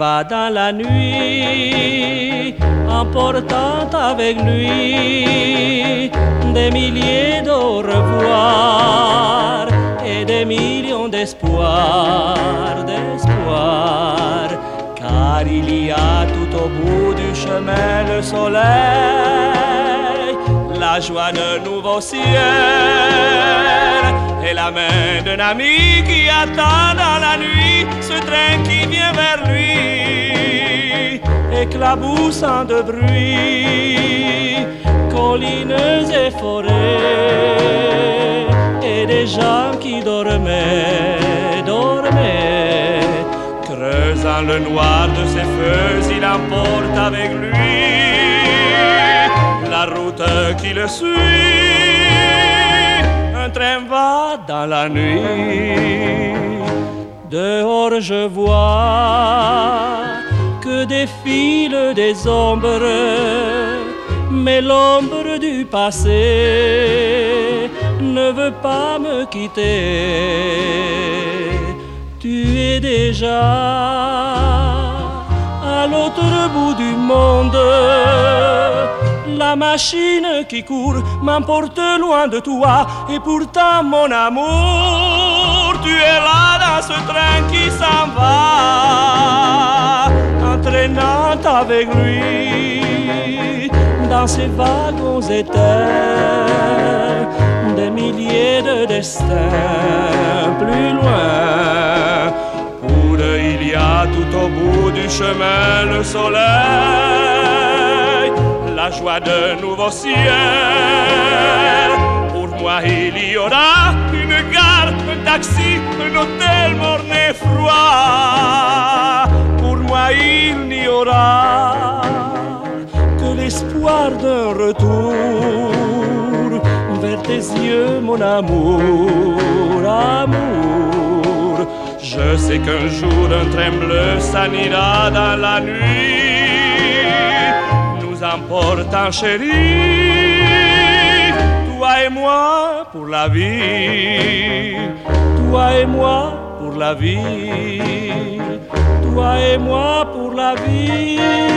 va dans la nuit, emportant avec lui des milliers d'au revoir et des millions d'espoir, car il y a tout au bout du chemin le soleil, la joie d'un nouveau ciel et la main d'un ami qui attend dans la nuit ce train qui vient vers lui, éclaboussant de bruit collines et forêts et des gens qui dormaient, creusant le noir de ses feux, il emporte avec lui la route qui le suit. Un train va dans la nuit. Dehors je vois que défilent des ombres, mais l'ombre du passé ne veut pas me quitter. Tu es déjà à l'autre bout du monde. La machine qui court m'emporte loin de toi. Et pourtant mon amour, tu es là dans ce train qui s'en va, entraînant avec lui dans ces wagons éteints des milliers de destins plus loin. Pour eux il y a tout au bout du chemin le soleil, la joie d'un nouveau ciel. Pour moi il y aura une gare, un taxi, un hôtel morne et froid. Pour moi il n'y aura que l'espoir d'un retour vers tes yeux, mon amour, amour. Je sais qu'un jour un train bleu s'en ira dans la nuit, nous emportant chérie, toi et moi pour la vie, toi et moi pour la vie, toi et moi pour la vie.